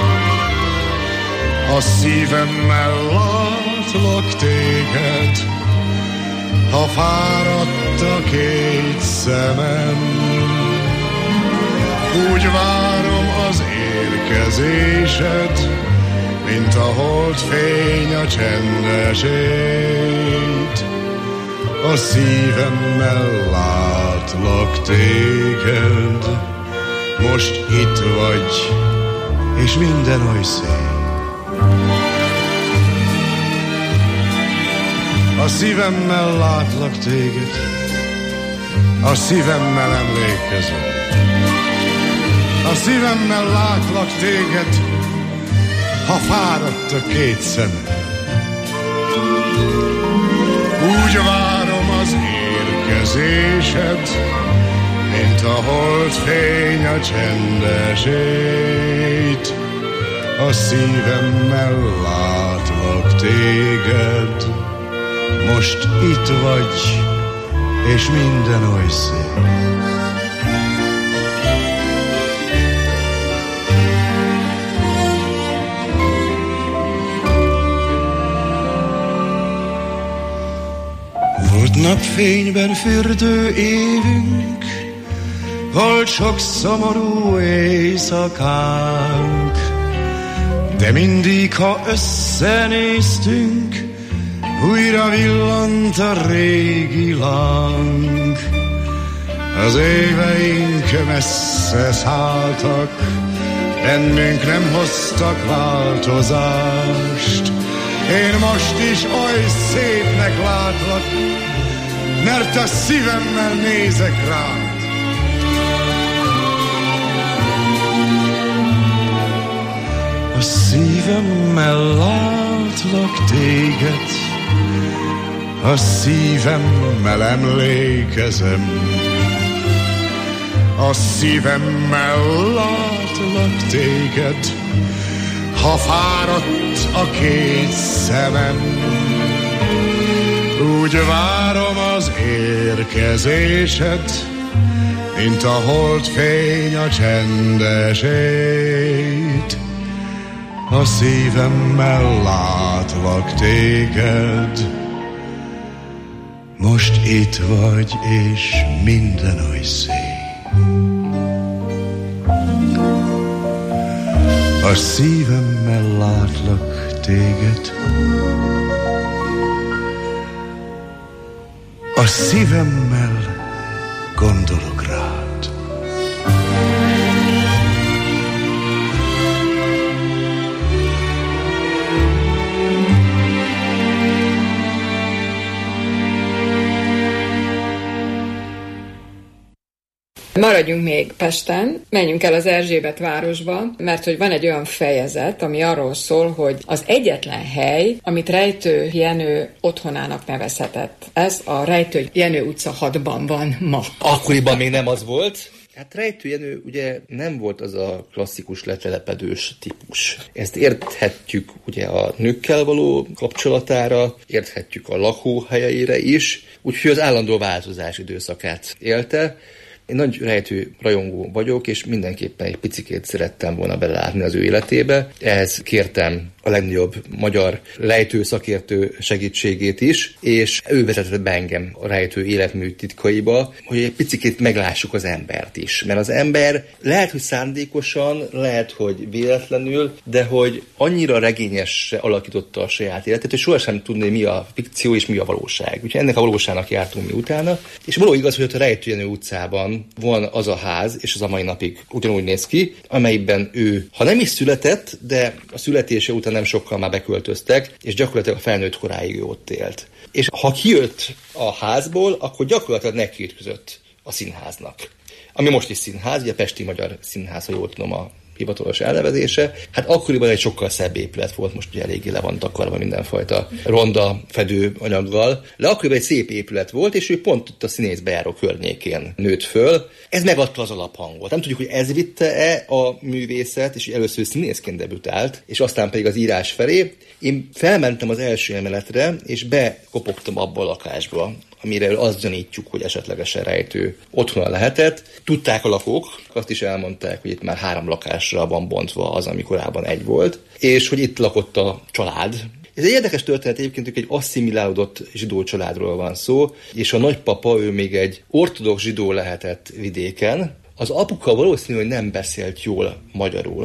A szívemmel látlak téged, ha fáradt a két szemem. Úgy várom az érkezésed, mint a holdfény a csendesét. A szívemmel látlak téged, most itt vagy, és minden oly szép. A szívemmel látlak téged, a szívemmel emlékezem. A szívemmel látlak téged, ha fáradt a két szemed. Úgy várom az érkezésed, mint a holdfény a csendesét. A szívemmel látlak téged, most itt vagy, és minden oly szép. Volt napfényben fürdő évünk, volt sok szomorú éjszakánk, de mindig, ha összenéztünk, újra villant a régi láng. Az éveink messze szálltak, bennünk nem hoztak változást. Én most is oly szépnek látlak, mert a szívemmel nézek rád. A szívemmel látlak téged, a szívemmel emlékezem. A szívemmel látlak téged, ha fáradt a két szemem. Úgy várom az érkezésed, mint a holdfény a csendesét. A szívemmel látlak téged, most itt vagy, és minden oly szép. A szívemmel látlak téged, a szívemmel gondolok rád. Maradjunk még Pesten, menjünk el az Erzsébet városba, mert hogy van egy olyan fejezet, ami arról szól, hogy az egyetlen hely, amit Rejtő Jenő otthonának nevezhetett. Ez a Rejtő Jenő utca hatban van ma. Akkoriban még nem az volt. Hát Rejtő Jenő ugye nem volt az a klasszikus letelepedős típus. Ezt érthetjük ugye a nőkkel való kapcsolatára, érthetjük a lakóhelyeire is, úgyhogy az állandó változás időszakát élte. Én nagy Rejtő rajongó vagyok, és mindenképpen egy picikét szerettem volna belelátni az ő életébe. Ehhez kértem a legnagyobb magyar Rejtő szakértő segítségét is, és ő vezetett be engem a Rejtő életmű titkaiba, hogy egy picikét meglássuk az embert is. Mert az ember lehet, hogy szándékosan, lehet, hogy véletlenül, de hogy annyira regényesre alakította a saját életet, hogy sohasem tudni, mi a fikció és mi a valóság. Úgyhogy ennek a valóságnak jártunk mi utána. És való igaz, hogy ott a Rejtő Jenő utcában van az a ház, és az a mai napig ugyanúgy néz ki, amelyben ő, ha nem is született, de a születése után nem sokkal már beköltöztek, és gyakorlatilag a felnőtt koráig ő ott élt. És ha kijött a házból, akkor gyakorlatilag neki ütközött a színháznak. Ami most is színház, ugye a Pesti Magyar Színház, ha jól tudom a hivatalos elnevezése. Hát akkoriban egy sokkal szebb épület volt, most ugye eléggé le van takarva mindenfajta ronda fedő anyaggal, de akkoriban egy szép épület volt, és ő pont ott a színészbejáró környékén nőtt föl. Ez megadta az alaphangot. Nem tudjuk, hogy ez vitte-e a művészet, és először színészként debütált, és aztán pedig az írás felé. Én felmentem az első emeletre, és bekopogtam abba a lakásba, amiről azt gyanítjuk, hogy esetlegesen Rejtő otthona lehetett. Tudták a lakók, azt is elmondták, hogy itt már három lakásra van bontva az, ami korábban egy volt, és hogy itt lakott a család. Ez egy érdekes történet, egyébként egy asszimilálódott zsidó családról van szó, és a nagypapa, ő még egy ortodox zsidó lehetett vidéken. Az apuka valószínű, hogy nem beszélt jól magyarul.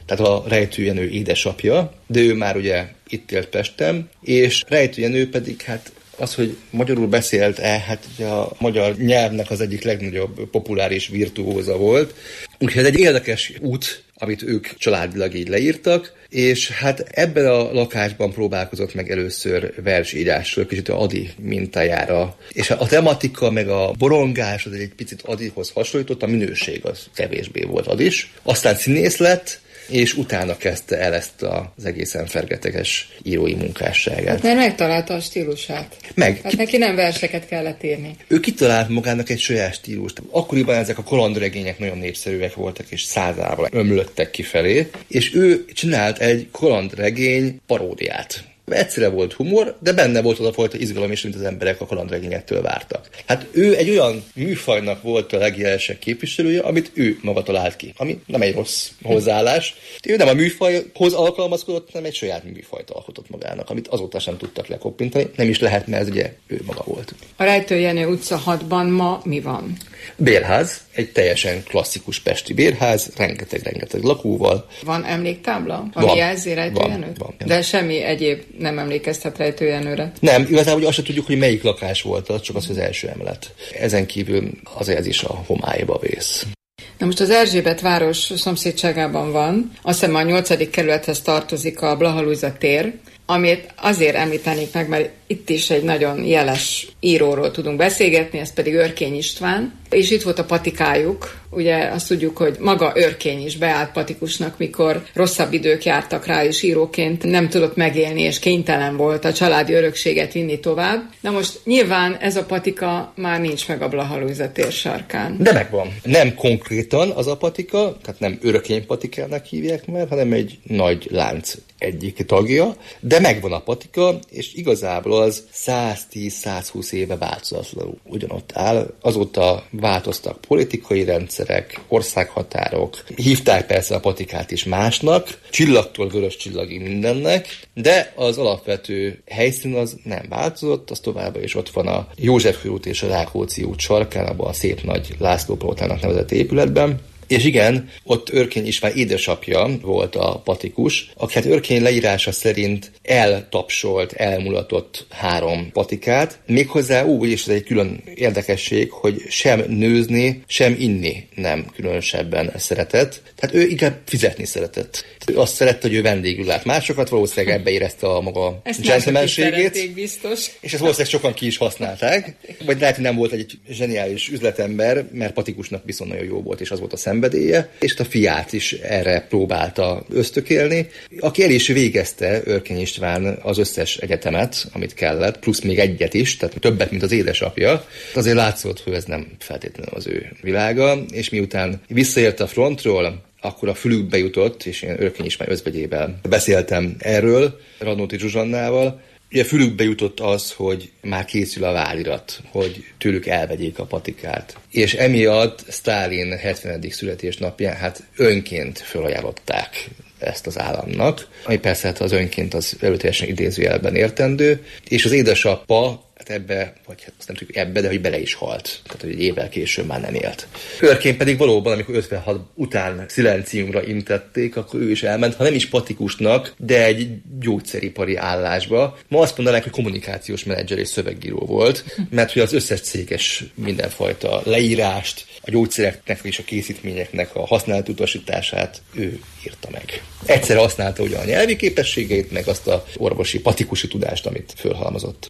tehát a Rejtő Jenő édesapja, de ő már ugye itt élt Pesten, és Rejtő Jenő pedig hát az, hogy magyarul beszélt-e, hát ugye a magyar nyelvnek az egyik legnagyobb populáris virtuóza volt. Úgyhogy ez egy érdekes út, amit ők családilag így leírtak, és hát ebben a lakásban próbálkozott meg először versírásról, kicsit a Ady mintájára. És a tematika, meg a borongás az egy picit Adyhoz hasonlított, a minőség az kevésbé volt Adys. Aztán színész lett, és utána kezdte el ezt az egészen fergeteges írói munkásságát. Hát mert megtalálta a stílusát. Meg. Hát neki nem verseket kellett írni. Ő kitalált magának egy saját stílust. Akkoriban ezek a kalandregények nagyon népszerűek voltak, és százával ömlöttek kifelé, és ő csinált egy kalandregény paródiát. Egyszerre volt humor, de benne volt az a fajta izgalom is, mint az emberek a kalandregényektől vártak. Hát ő egy olyan műfajnak volt a legjelesebb képviselője, amit ő maga talált ki, ami nem egy rossz hozzáállás. Ő nem a műfajhoz alkalmazkodott, hanem egy saját műfajt alkotott magának, amit azóta sem tudtak lekoppintani. Nem is lehet, mert ez ugye ő maga volt. A Rejtő Jenő utca hatban ma mi van? Bérház, egy teljesen klasszikus pesti bérház, rengeteg-rengeteg lakóval. Van emléktábla, ami van, jelzi Rejtő Jenőt? Van, van. De semmi egyéb nem emlékeztet Rejtő Jenőre? Nem, igazából azt sem tudjuk, hogy melyik lakás volt az, csak az, az első emelet. Ezen kívül azért ez is a homályba vész. Na most az Erzsébet város szomszédságában van, azt hiszem a nyolcadik kerülethez tartozik a Blaha-Lujza tér, amit azért említenék meg, mert itt is egy nagyon jeles íróról tudunk beszélgetni, ez pedig Örkény István, és itt volt a patikájuk. Ugye azt tudjuk, hogy maga Örkény is beállt patikusnak, mikor rosszabb idők jártak rá, és íróként nem tudott megélni, és kénytelen volt a családi örökséget vinni tovább. Na most nyilván ez a patika már nincs meg a Blaha-Lujza tér sarkán. De megvan. Nem konkrétan az a patika, tehát nem Örkény patikának hívják már, hanem egy nagy lánc egyik tagja, de megvan a patika, és igazából az száztíz-százhúsz éve változatlanul ugyanott áll. Azóta változtak politikai rendszerek, országhatárok, hívták persze a patikát is másnak, csillagtól vörös csillagig mindennek, de az alapvető helyszín az nem változott, az továbbá is ott van a József körút és a Rákóczi út sarkán, abban a szép nagy László Palottának nevezett épületben. És igen, ott Örkény István édesapja volt a patikus, aki hát Örkény leírása szerint eltapsolt, elmulatott három patikát, méghozzá úgy, és ez egy külön érdekesség, hogy sem nőzni, sem inni nem különösebben szeretett. Tehát ő inkább fizetni szeretett. Ő azt szerette, hogy ő vendégül lát másokat, valószínűleg ebbe érezte a maga gentlemanségét. Biztos. És ezt valószínűleg sokan ki is használták. Vagy lehet, hogy nem volt egy zseniális üzletember, mert patikusnak viszont nagyon jó volt, és az volt a szenvedélye, és a fiát is erre próbálta ösztökélni, aki el is végezte Örkény István az összes egyetemet, amit kellett, plusz még egyet is, tehát többet, mint az édesapja. Azért látszott, hogy ez nem feltétlenül az ő világa, és miután visszaért a frontról, akkor a fülükbe jutott, és én Örkény István özvegyével beszéltem erről, Radnóti Zsuzsannával. Ugye fülükbe jutott az, hogy már készül a válirat, hogy tőlük elvegyék a patikát. És emiatt Sztálin hetvenedik születésnapján hát önként felajánlották ezt az államnak, ami persze hát az önként az előteljesen idézőjelben értendő, és az édesapa hát ebbe, vagy hát azt nem tudjuk ebbe, de hogy bele is halt. Tehát, hogy egy évvel később már nem élt. Örkény pedig valóban, amikor ötvenhat után szilenciumra intették, akkor ő is elment, ha nem is patikusnak, de egy gyógyszeripari állásba. Ma azt mondanák, hogy kommunikációs menedzser és szövegíró volt, mert hogy az összes céges mindenfajta leírást, a gyógyszereknek és a készítményeknek a használatutasítását ő írta meg. Egyszerre használta ugye a nyelvi képességeit, meg azt a orvosi patikusi tudást, amit fölhalmozott.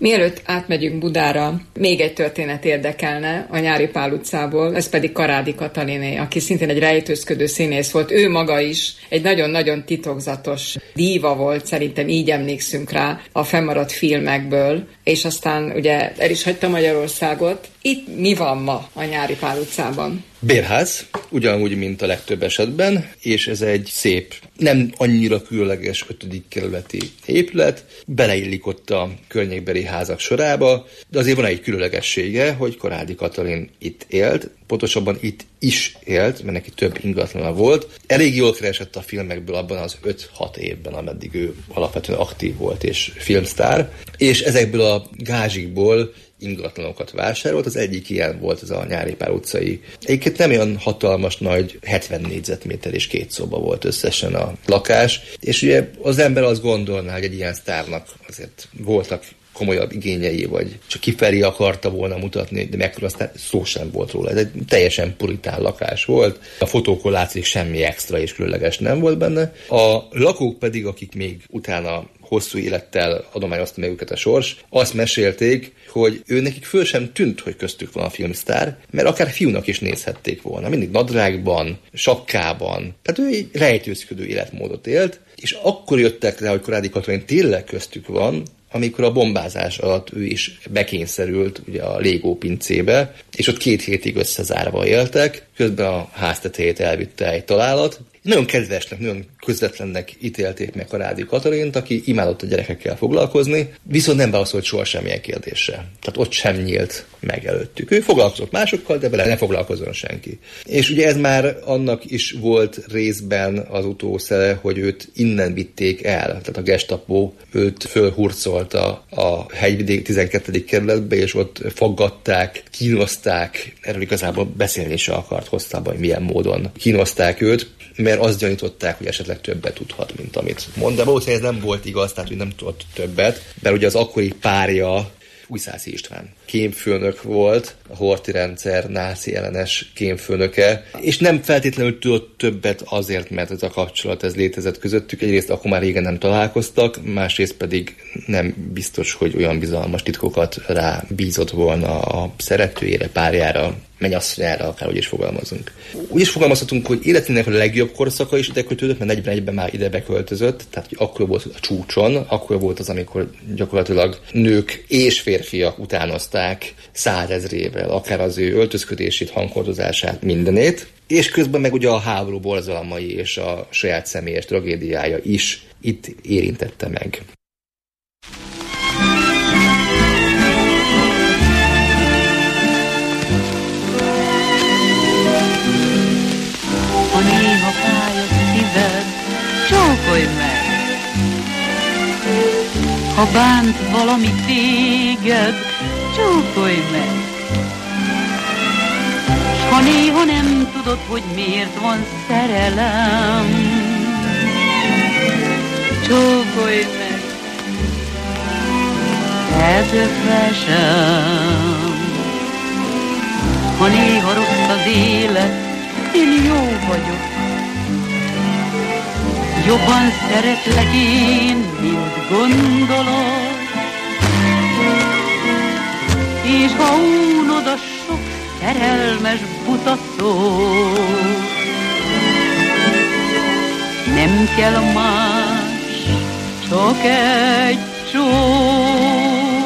Mielőtt átmegyünk Budára, még egy történet érdekelne a Nyári Pál utcából, ez pedig Karádi Kataliné, aki szintén egy rejtőzködő színész volt. Ő maga is egy nagyon-nagyon titokzatos díva volt, szerintem így emlékszünk rá a fennmaradt filmekből, és aztán ugye el is hagyta Magyarországot. Itt mi van ma a Nyári Pál utcában? Bérház, ugyanúgy, mint a legtöbb esetben, és ez egy szép, nem annyira különleges ötödik kerületi épület, beleillik ott a környékbeli házak sorába, de azért van egy különlegessége, hogy Karádi Katalin itt élt, pontosabban itt is élt, mert neki több ingatlana volt. Elég jól keresett a filmekből abban az öt-hat évben, ameddig ő alapvetően aktív volt és filmsztár, és ezekből a gázsikból ingatlanokat vásárolt, az egyik ilyen volt ez a Nyári Pál utcai. Egyébként nem olyan hatalmas nagy, hetven négyzetméter és két szoba volt összesen a lakás, és ugye az ember azt gondolná, hogy egy ilyen sztárnak azért voltak komolyabb igényei, vagy csak kifelé akarta volna mutatni, de mekkora aztán szó sem volt róla. Ez egy teljesen puritán lakás volt. A fotókon látszik, semmi extra és különleges nem volt benne. A lakók pedig, akik még utána hosszú élettel adományozta meg őket a sors, azt mesélték, hogy ő nekik föl sem tűnt, hogy köztük van a filmsztár, mert akár fiúnak is nézhették volna. Mindig nadrágban, sapkában. Tehát ő egy rejtőzködő életmódot élt, és akkor jöttek rá, hogy Karádi Katalin tényleg köztük van, amikor a bombázás alatt ő is bekényszerült ugye a Légó pincébe, és ott két hétig összezárva éltek, közben a háztetejét elvitte egy találat. Nagyon kedvesnek, nagyon közvetlennek ítélték meg Karádi Katalint, aki imádott a gyerekekkel foglalkozni, viszont nem válaszolt soha semmilyen kérdésre. Tehát ott sem nyílt meg előttük. Ő foglalkozott másokkal, de vele ne foglalkozzon senki. És ugye ez már annak is volt részben az utószele, hogy őt innen vitték el. Tehát a Gestapo őt fölhurcolta a hegyvidék tizenkettedik kerületbe, és ott faggatták, kínozták. Erről igazából beszélni se akart hosszában, hogy milyen módon kínozták őt, mert azt gyanították, hogy esetleg többet tudhat, mint amit mond. De valószínűleg ez nem volt igaz, tehát hogy nem tudott többet, mert ugye az akkori párja Újszászi István kémfőnök volt, a Horthy rendszer náci ellenes kémfőnöke, és nem feltétlenül tudott többet azért, mert ez a kapcsolat ez létezett közöttük. Egyrészt akkor már régen nem találkoztak, másrészt pedig nem biztos, hogy olyan bizalmas titkokat rá bízott volna a szeretőjére, párjára, mennyasszonyára, akárhogy is fogalmazunk. Úgy is fogalmazhatunk, hogy életének a legjobb korszaka is ide kötődött, mert negyvenegyben már ide beköltözött, tehát akkor volt a csúcson, akkor volt az, amikor gyakorlatilag nők és férfiak utánozták százezrével, akár az ő öltözködését, hangkordozását, mindenét, és közben meg ugye a háború borzalmai és a saját személyes tragédiája is itt érintette meg. Ha néha fáj a szíved, csókolj meg. Ha bánt valami téged, csókolj meg. S ha néha nem tudod, hogy miért van szerelem, csókolj meg. Kedvesem, ha néha rossz az élet, én jó vagyok. Jobban szeretlek én, mint gondolod. És ha unod a sok szerelmes buta szó, nem kell más, csak egy csók.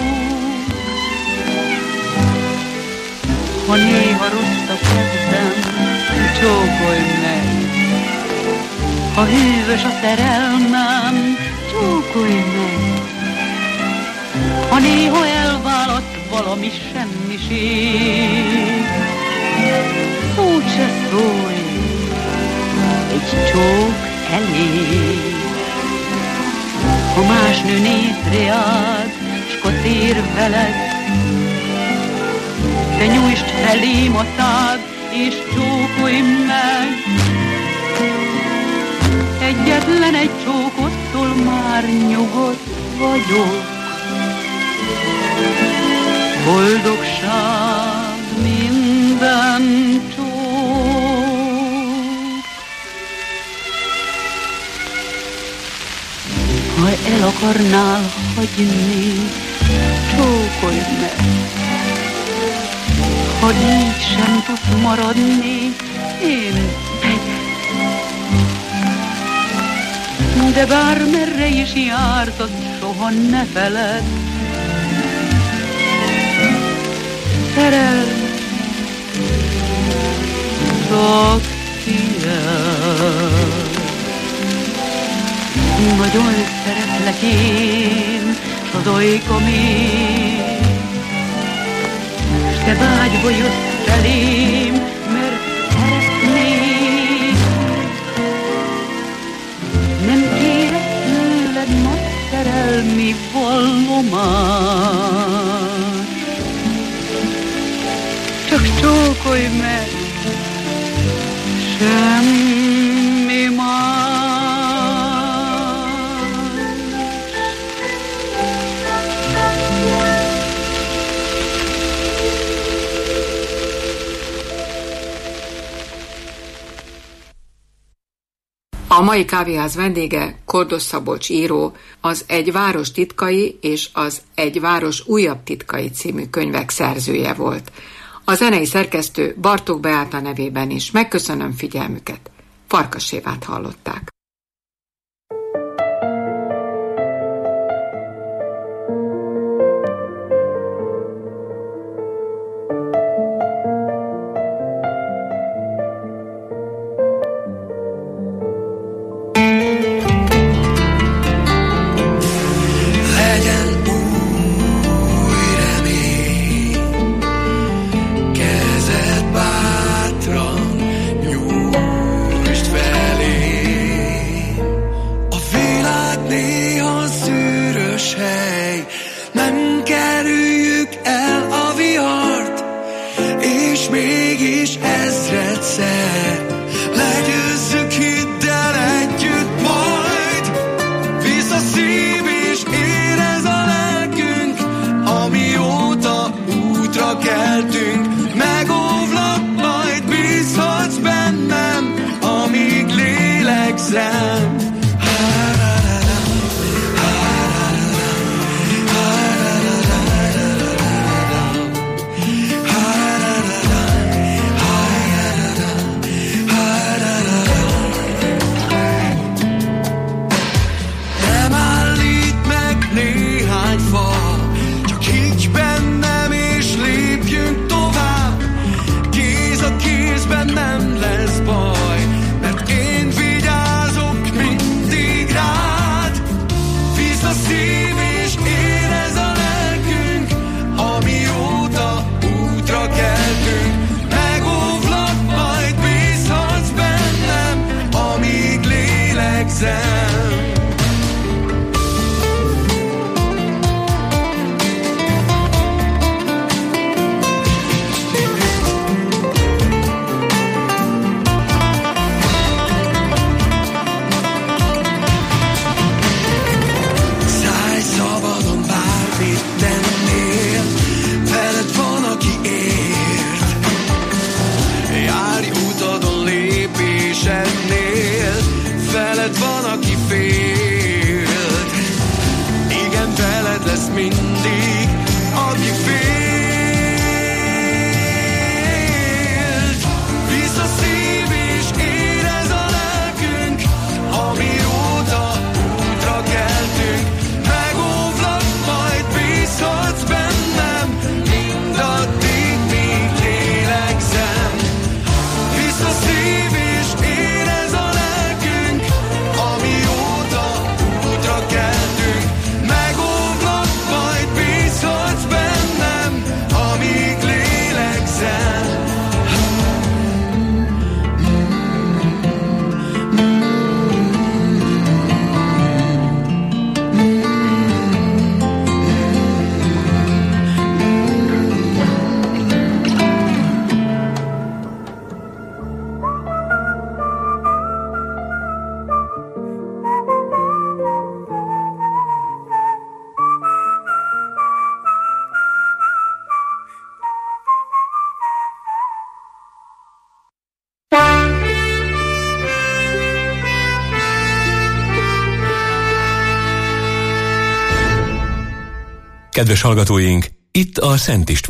Ha néha rossz a kedvem, csókolj meg. Ha hűvös a szerelmem, csókolj meg. Ha néha elválaszt valami semmiség, úgy se szólj, egy csók elég. Ha más nő nézre áll, s kocér veled, te nyújtsd felém a szád, és csókolj meg. Egyetlen egy csókottól már nyugodt vagyok. Boldogság minden csók. Ha el akarnál hagyni, csókolj csókolj meg. Ha így sem tudsz maradni, én megyek. De bármerre is jártad, soha ne feledd, szerelem csak tiéd. Nagyon szeretlek én, az olyka még, s te vágyva jössz felém, mert szeretnék. Nem kérek tőled nagy szerelmi vallomás, csak csókolj meg, semmi más. A mai kávéház vendége Kordos Szabolcs író, az Egy város titkai és az Egy város újabb titkai című könyvek szerzője volt. A zenei szerkesztő Bartók Beáta nevében is megköszönöm figyelmüket. Farkas Évát hallották. Kedves hallgatóink, Itt a Szent István